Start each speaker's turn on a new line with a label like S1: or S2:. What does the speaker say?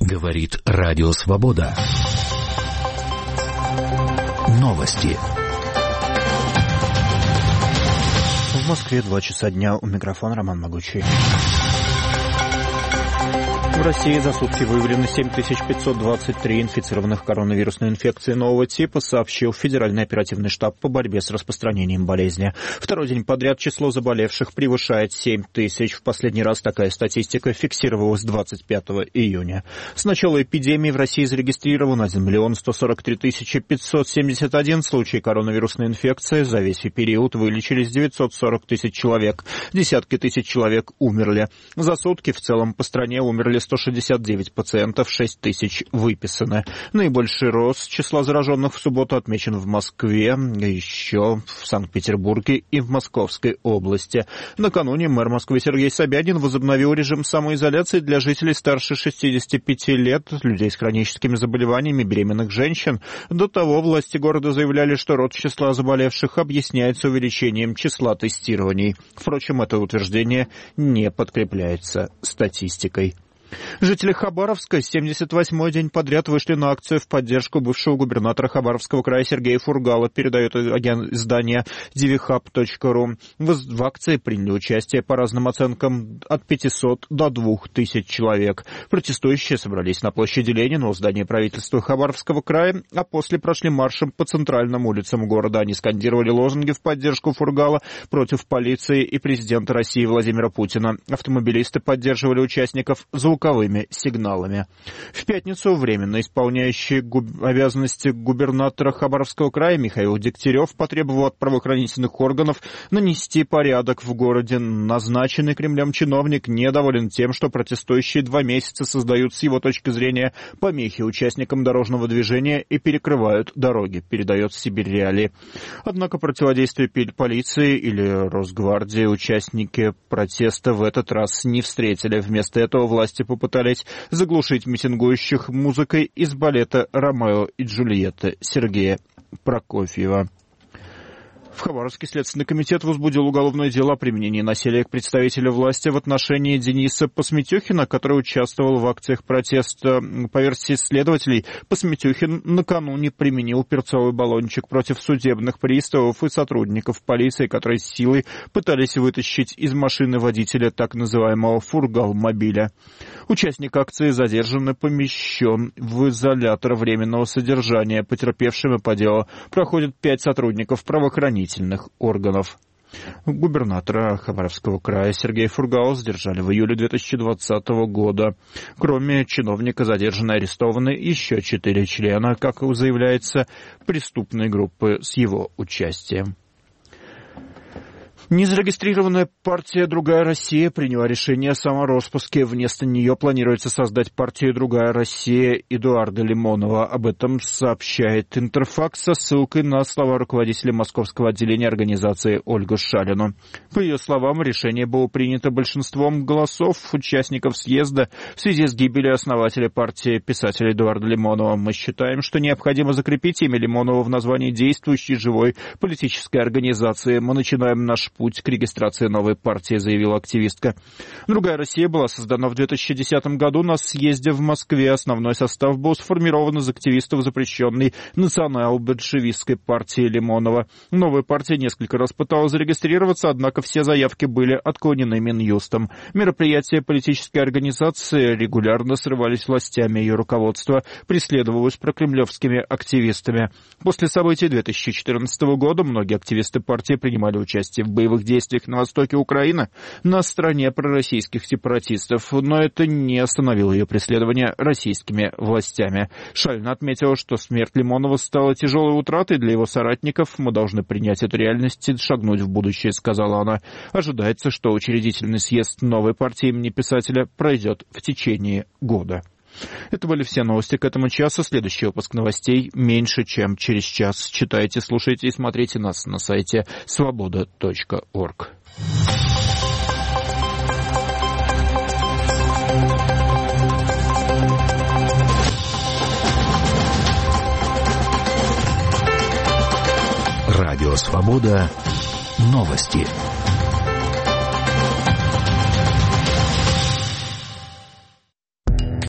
S1: Говорит Радио Свобода. Новости.
S2: В Москве 2 часа дня. У микрофона Роман Могучий. В России за сутки выявлено 7523 инфицированных коронавирусной инфекцией нового типа, сообщил Федеральный оперативный штаб по борьбе с распространением болезни. Второй день подряд число заболевших превышает 7 тысяч. В последний раз такая статистика фиксировалась 25 июня. С начала эпидемии в России зарегистрирован 1 143 571 случай коронавирусной инфекции. За весь период вылечились 940 тысяч человек. Десятки тысяч человек умерли. За сутки в целом по стране умерли 169 пациентов, 6 тысяч выписаны. Наибольший рост числа зараженных в субботу отмечен в Москве, еще в Санкт-Петербурге и в Московской области. Накануне мэр Москвы Сергей Собянин возобновил режим самоизоляции для жителей старше 65 лет, людей с хроническими заболеваниями, беременных женщин. До того власти города заявляли, что рост числа заболевших объясняется увеличением числа тестирований. Впрочем, это утверждение не подкрепляется статистикой. Жители Хабаровска 78-й день подряд вышли на акцию в поддержку бывшего губернатора Хабаровского края Сергея Фургала, передает издание divihub.ru. В акции приняли участие по разным оценкам от 500 до 2000 человек. Протестующие собрались на площади Ленина у здания правительства Хабаровского края, а после прошли маршем по центральным улицам города. Они скандировали лозунги в поддержку Фургала, против полиции и президента России Владимира Путина. Автомобилисты поддерживали участников звуковыми сигналами. В пятницу временно исполняющий обязанности губернатора Хабаровского края Михаил Дегтярев потребовал от правоохранительных органов нанести порядок в городе. Назначенный Кремлем чиновник недоволен тем, что протестующие 2 месяца создают, с его точки зрения, помехи участникам дорожного движения и перекрывают дороги, передает Сибирь Реалии. Однако противодействие полиции или Росгвардии участники протеста в этот раз не встретили. Вместо этого власти попытались заглушить митингующих музыкой из балета «Ромео и Джульетта» Сергея Прокофьева. В Хабаровский следственный комитет возбудил уголовное дело о применении насилия к представителю власти в отношении Дениса Посметюхина, который участвовал в акциях протеста. По версии следователей, Посметюхин накануне применил перцовый баллончик против судебных приставов и сотрудников полиции, которые силой пытались вытащить из машины водителя так называемого фургал-мобиля. Участник акции задержан и помещен в изолятор временного содержания. Потерпевшими по делу проходят 5 сотрудников правоохранительных органов. Губернатора Хабаровского края Сергея Фургала задержали в июле 2020 года. Кроме чиновника задержаны и арестованы еще 4 члена, как заявляется, преступной группы с его участием. Незарегистрированная партия «Другая Россия» приняла решение о самороспуске. Вместо нее планируется создать партию «Другая Россия» Эдуарда Лимонова. Об этом сообщает Интерфакс со ссылкой на слова руководителя московского отделения организации Ольгу Шалину. По ее словам, решение было принято большинством голосов участников съезда в связи с гибелью основателя партии писателя Эдуарда Лимонова. Мы считаем, что необходимо закрепить имя Лимонова в названии действующей живой политической организации. Мы начинаем наш путь к регистрации новой партии, заявила активистка. «Другая Россия» была создана в 2010 году на съезде в Москве. Основной состав был сформирован из активистов запрещенной национал-большевистской партии Лимонова. Новая партия несколько раз пыталась зарегистрироваться, однако все заявки были отклонены Минюстом. Мероприятия политической организации регулярно срывались властями, ее руководство преследовалось прокремлевскими активистами. После событий 2014 года многие активисты партии принимали участие в боевых действиях на востоке Украины на стороне пророссийских сепаратистов, но это не остановило ее преследование российскими властями. Шалина отметила, что смерть Лимонова стала тяжелой утратой для его соратников. «Мы должны принять эту реальность и шагнуть в будущее», — сказала она. Ожидается, что учредительный съезд новой партии имени писателя пройдет в течение года. Это были все новости к этому часу. Следующий выпуск новостей меньше, чем через час. Читайте, слушайте и смотрите нас на сайте svoboda.org.
S1: Радио «Свобода». Новости.